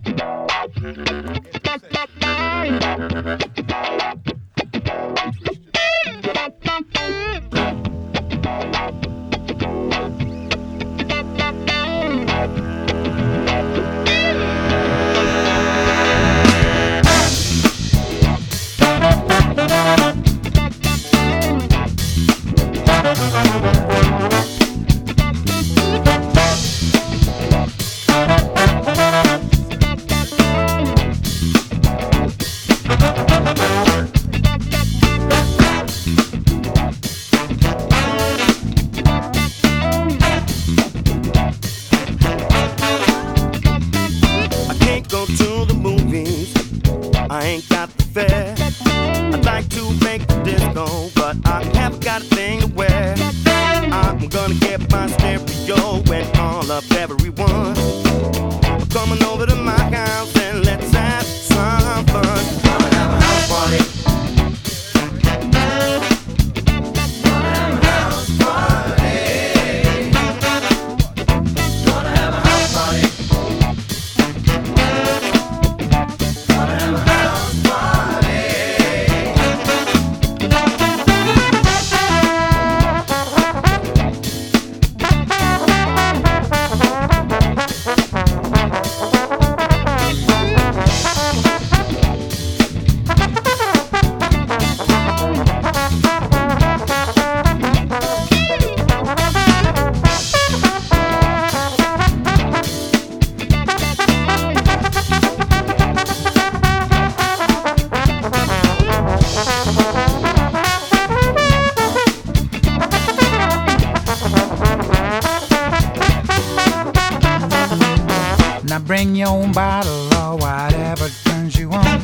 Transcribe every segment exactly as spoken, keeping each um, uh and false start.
Bring your own bottle or whatever turns you on.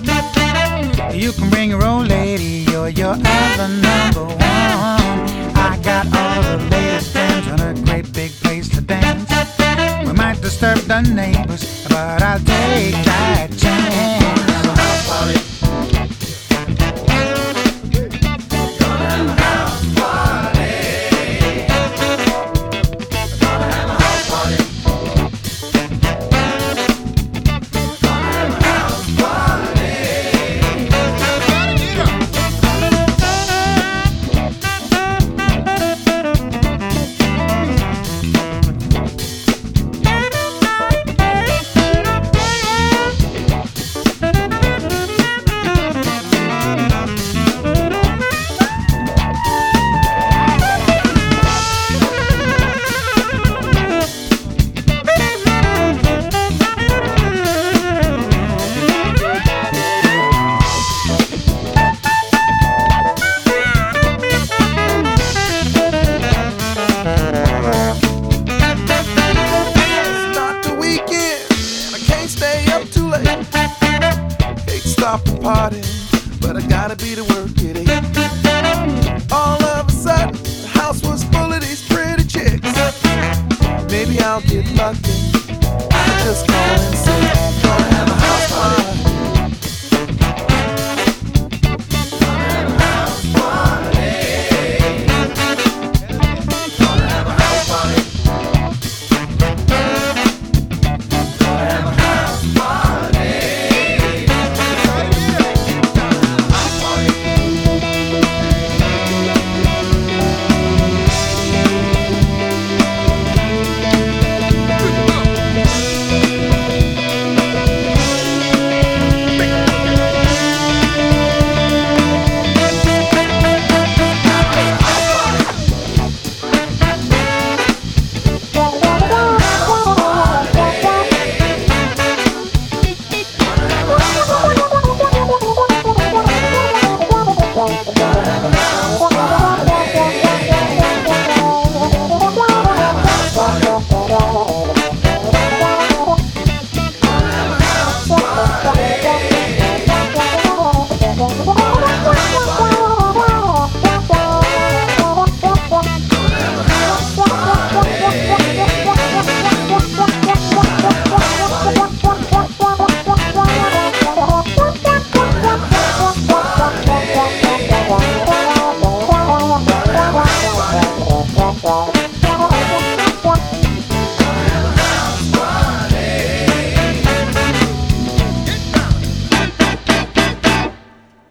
You can bring your own lady or your other number one. I got all the latest friends on a great big place to dance. We might disturb the neighbors, but I'll take that chance. House party. Stop the party, but I gotta be to work at eight. All of a sudden, the house was full of these pretty chicks. Maybe I'll get lucky. I just call and say